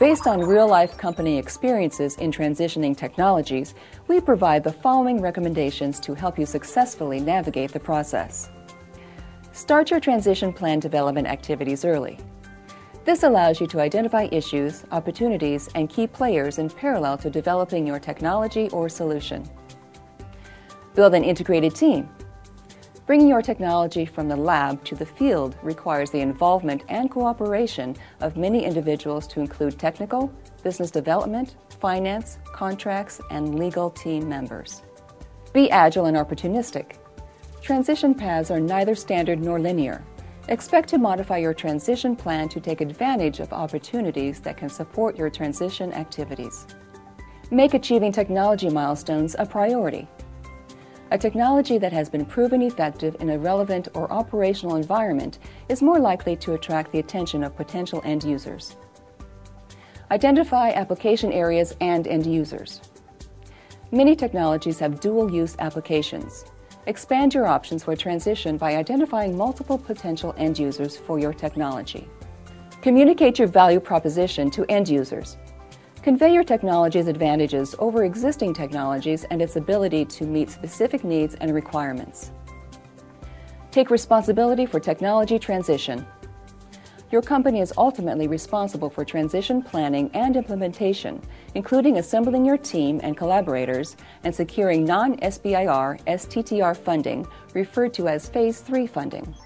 Based on real-life company experiences in transitioning technologies, we provide the following recommendations to help you successfully navigate the process. Start your transition plan development activities early. This allows you to identify issues, opportunities, and key players in parallel to developing your technology or solution. Build an integrated team. Bringing your technology from the lab to the field requires the involvement and cooperation of many individuals to include technical, business development, finance, contracts, and legal team members. Be agile and opportunistic. Transition paths are neither standard nor linear. Expect to modify your transition plan to take advantage of opportunities that can support your transition activities. Make achieving technology milestones a priority. A technology that has been proven effective in a relevant or operational environment is more likely to attract the attention of potential end users. Identify application areas and end users. Many technologies have dual-use applications. Expand your options for transition by identifying multiple potential end users for your technology. Communicate your value proposition to end users. Convey your technology's advantages over existing technologies and its ability to meet specific needs and requirements. Take responsibility for technology transition. Your company is ultimately responsible for transition planning and implementation, including assembling your team and collaborators and securing non-SBIR STTR funding, referred to as Phase 3 funding.